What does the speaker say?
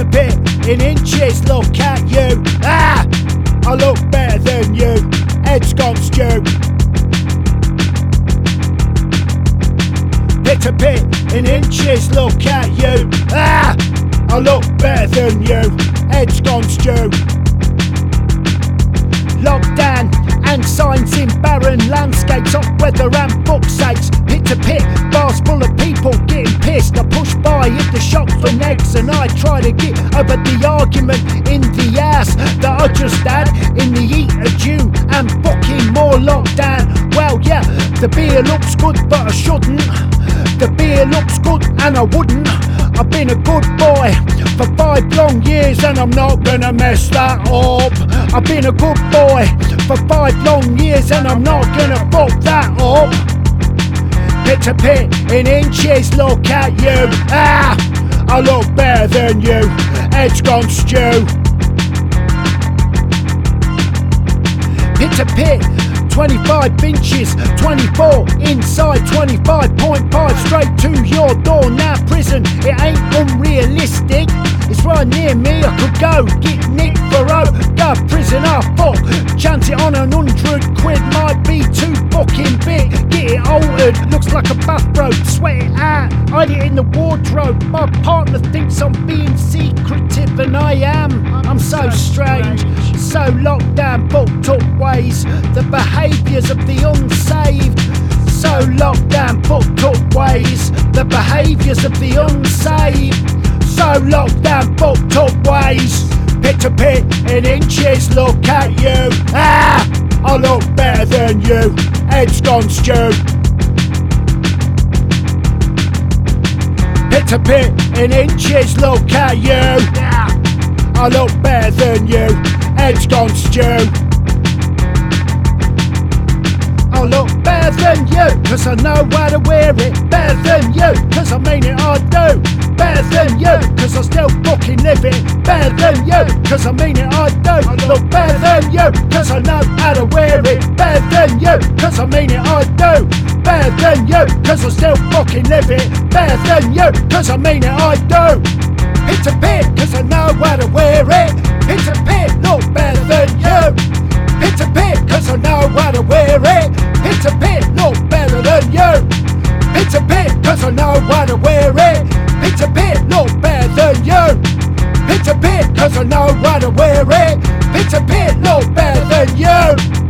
a bit in inches, look at you. Ah, I look better than you. Head's gone stew. Bit a bit in inches, look at you. Ah, I look better than you. Head's gone stew. Lockdown and signs in barren landscapes, hot weather and book sakes. Pit to pit, bars full of people getting pissed. I push by, hit the shop for negs, and I try to get over the argument in the ass that I just had in the heat of June and fucking more lockdown. Well, yeah, the beer looks good, but I shouldn't. The beer looks good and I wouldn't. I've been a good boy for 5 long years and I'm not gonna mess that up. I've been a good boy for 5 long years and I'm not gonna fuck that up. Pit to pit in inches, look at you. Ah, I look better than you. Head's gone stew. Pit to pit, 25 inches, 24 inside, 25.5 straight to your door. Now prison, it ain't unrealistic. It's right near me, I could go get nicked for go prison, fuck. Chance it on 100 quid might be too fucking big. Get it altered, looks like a bathrobe. Sweat it out, hide it in the wardrobe. My partner thinks I'm being secretive and I am. I'm so strange, so locked down, booked up ways. The behaviours of the unsaved. So locked down, booked up ways. The behaviours of the unsaved. So locked down, booked up ways. Pit to pit in inches, look at you. Ah, I look better than you. Head's gone stew. Pit to pit in inches, look at you. Ah, I look better than you. Head's gone stew. I look better than you, cause I know how to wear it. Better than you, cause I mean it, I do. Better than you, cause I still fucking live it. Better than you, cause I mean it, I do. I look better than you, cause I know how to wear it. Better than you, cause I mean it, I do. Better than you, cause I still fucking live it. Better than you, cause I mean it, I do. Pit to pit, cause I know how to wear it. Pit to pit, look better than you. Pit to pit, cause I know how to wear it. Pit to pit, look better than you. Pit to pit, cause I know how to wear it. Pit to pit, look better than you. Pit to pit, cause I know how to wear it. Pit to pit, look better than you.